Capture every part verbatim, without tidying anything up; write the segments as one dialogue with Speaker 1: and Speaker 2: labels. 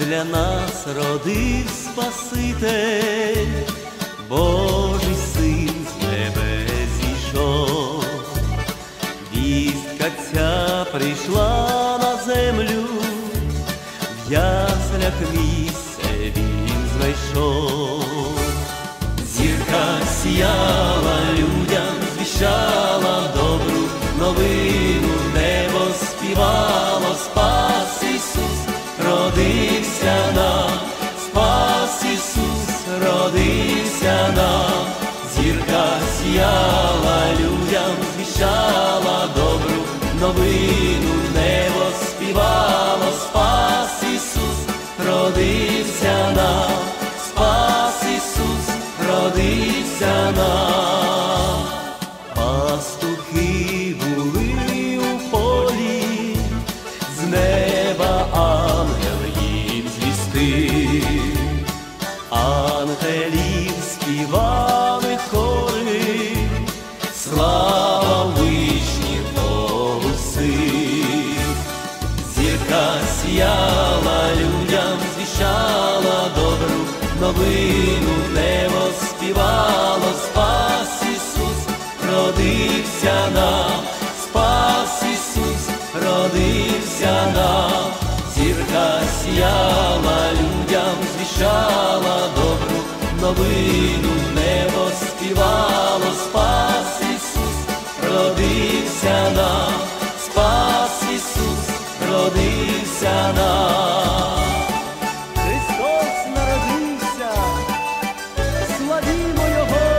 Speaker 1: для нас родив Спаситель, Божий Син з небес зійшов. Вістка ця прийшла на землю, в яслях місце він знайшов. Зірка сіяла людям, звіщала добру новину, небо співало, спас Ісус, родився нам, спас Ісус, родився нам. Зірка сіяла людям, звіщала добру новину, небо співало, спас Ісус, родився нам, спас Ісус, родився нам. Пастухи були у полі, з неба ангел їм звістив. Ангелів співали хори, слава вишніх голосив. Зірка сіяла людям, звіщала добру новину, небо співало, спас Ісус, родився нам, спас Ісус, родився нам. Зірка сіяла людям, звіщала добру новину, небо співало, спас Ісус, родився нам, спас Ісус, родився нам.
Speaker 2: Христос народився, славімо Його,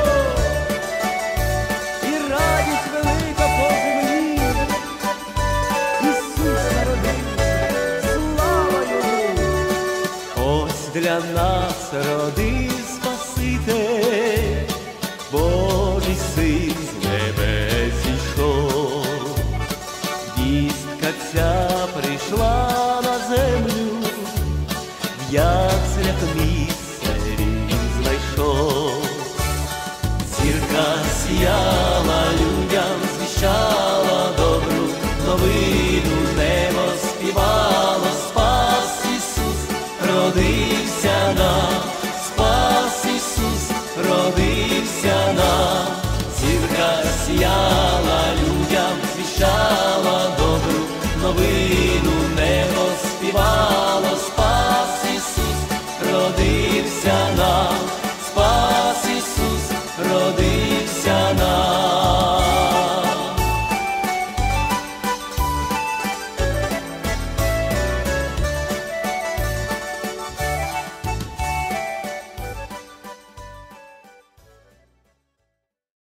Speaker 2: і радість велика по землі. Ісус народився, слава Йому.
Speaker 1: Ось для нас родив Спаситель, Божий Син з небес зійшов. Вістка ця прийшла